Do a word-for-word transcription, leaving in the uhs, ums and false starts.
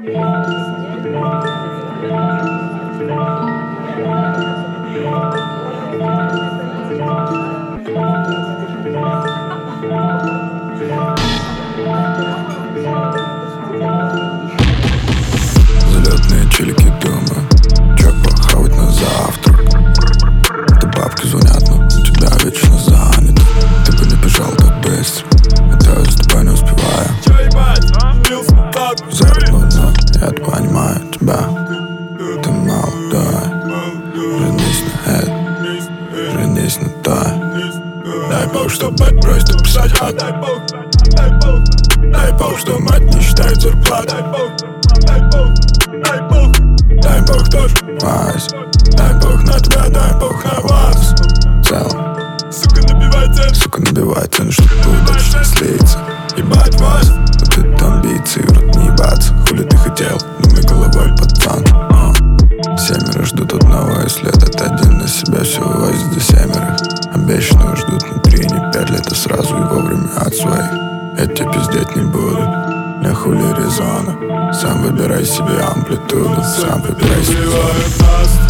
Залетные челики, думаю, чё похавать на завтрак. Это бабки звонят, но у тебя вечно занято. Ты бы не бежал так быстро, это я за тобой не успеваю. Заодно, я понимаю тебя. Ты молодой, женись на это, женись на то. Дай бог, что мать просит писать хат. Дай бог, что мать не считает зарплату. Дай бог тоже мазь. Дай бог на тебя, дай бог на вас. В целом, сука, набивай цену, сука, набивай цену, чтобы удачно слиться. Ебать вас, вот это амбиции, в рот не ебаться. Хули ты хотел, думай головой, пацан. а. Семеро ждут одного, если этот один на себя все вывозит за семерых. Обещанного ждут внутри не пять лет, а сразу и вовремя от своих. Я тебе пиздеть не буду, для хули резона. Сам выбирай себе амплитуду, сам выбирай себе.